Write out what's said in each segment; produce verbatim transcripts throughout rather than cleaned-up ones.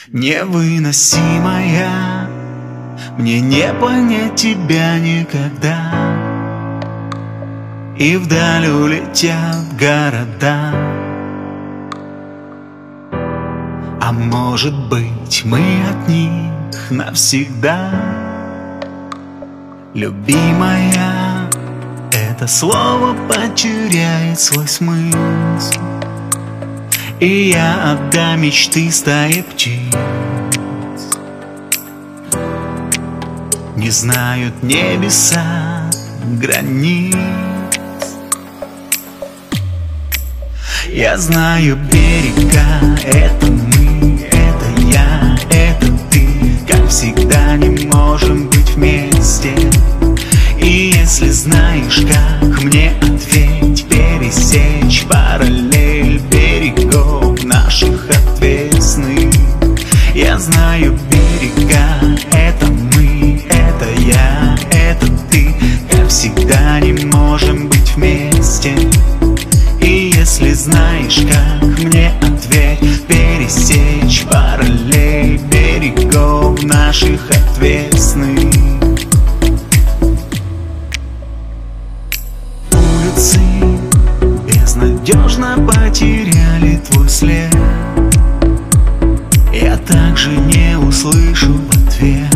Невыносимая, мне не понять тебя никогда. И вдаль улетят города. А может быть, мы от них навсегда. Любимая, это слово потеряет свой смысл, и я отдам мечты стае птиц. Не знают небеса границ. Я знаю берега, это мы, это я, это ты. Как всегда не можем быть вместе. И если знаешь, как мне ответь, пересечь параллель берегов наших отвесных. Я знаю берега, это мы, это я, это ты. Как всегда не можем быть вместе. И если знаешь, как мне ответь, пересечь параллель берегов наших отвесных. Улицы безнадежно потеряли твой след. Я также не услышу в ответ.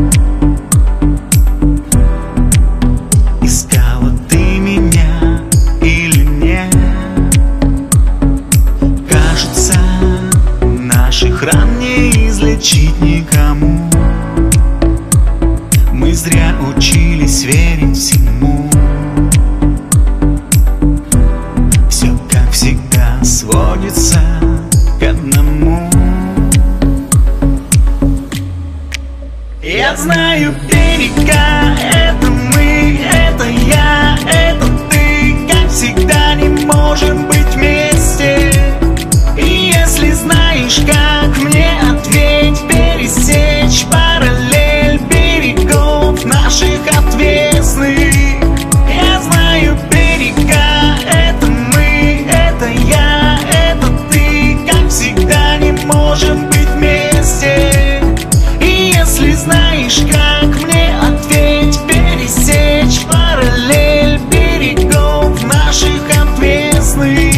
Искала ты меня или нет? Кажется, наших ран не излечить никому. Мы зря учились верить всему. Все, как всегда, сводится к одному. Я знаю берега, это мы, это я, это ты. Как всегда не можем быть вместе. И если знаешь, как мне ответь, пересечь параллель берегов наших отвесных. Я знаю берега, это мы, это я, это ты. Как всегда не можем быть вместе. И если знаешь, как мне ответь, пересечь параллель берегов наших отвесных.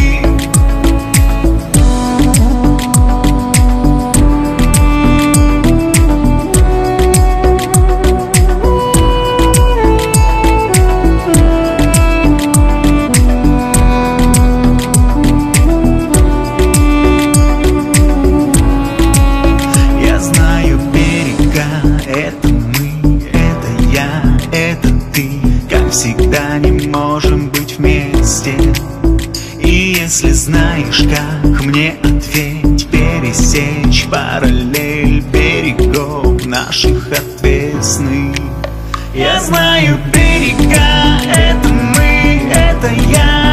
Я знаю берега, это мы, это я, это ты. Как всегда не можем быть вместе. И если знаешь, как мне ответь, пересечь параллель берегов наших отвесных. Я знаю берега, это мы, это я.